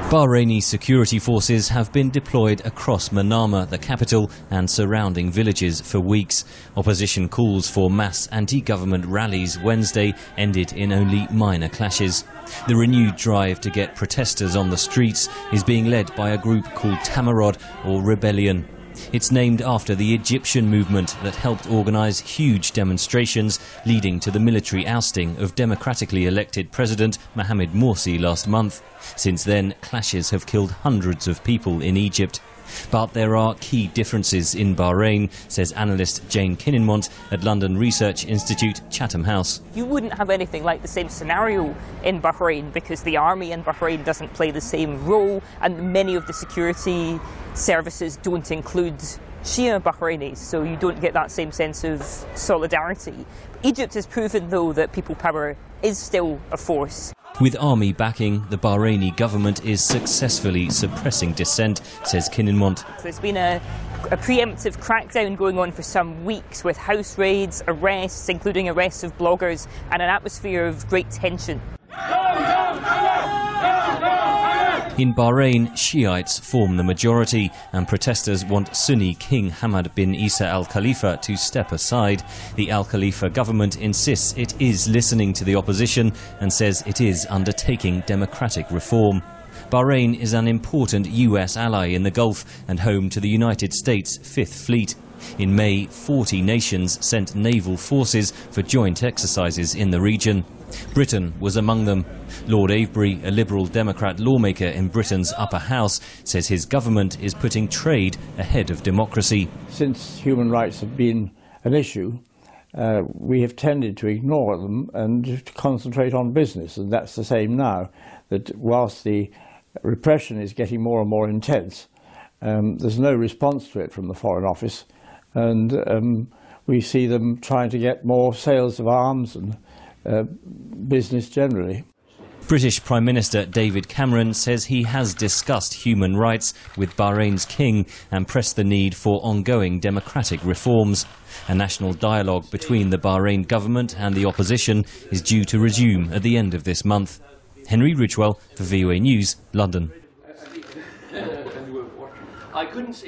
Bahraini security forces have been deployed across Manama, the capital, and surrounding villages for weeks. Opposition calls for mass anti-government rallies Wednesday ended in only minor clashes. The renewed drive to get protesters on the streets is being led by a group called Tamarod, or Rebellion. It's named after the Egyptian movement that helped organise huge demonstrations leading to the military ousting of democratically elected President Mohamed Morsi last month. Since then, clashes have killed hundreds of people in Egypt. But there are key differences in Bahrain, says analyst Jane Kininmont at London Research Institute Chatham House. You wouldn't have anything like the same scenario in Bahrain because the army in Bahrain doesn't play the same role, and many of the security services don't include Shia Bahrainis, so you don't get that same sense of solidarity. Egypt has proven, though, that people power is still a force. With army backing, the Bahraini government is successfully suppressing dissent, says Kininmont. There's been a preemptive crackdown going on for some weeks with house raids, arrests, including arrests of bloggers, and an atmosphere of great tension. In Bahrain, Shiites form the majority, and protesters want Sunni King Hamad bin Isa Al Khalifa to step aside. The Al Khalifa government insists it is listening to the opposition and says it is undertaking democratic reform. Bahrain is an important US ally in the Gulf and home to the United States' Fifth Fleet. In May, 40 nations sent naval forces for joint exercises in the region. Britain was among them. Lord Avebury, a Liberal Democrat lawmaker in Britain's upper house, says his government is putting trade ahead of democracy. Since human rights have been an issue, we have tended to ignore them and to concentrate on business, and that's the same now. That whilst the repression is getting more and more intense, there's no response to it from the Foreign Office, and we see them trying to get more sales of arms and business generally. British Prime Minister David Cameron says he has discussed human rights with Bahrain's king and pressed the need for ongoing democratic reforms. A national dialogue between the Bahrain government and the opposition is due to resume at the end of this month. Henry Ridgewell for VOA News, London.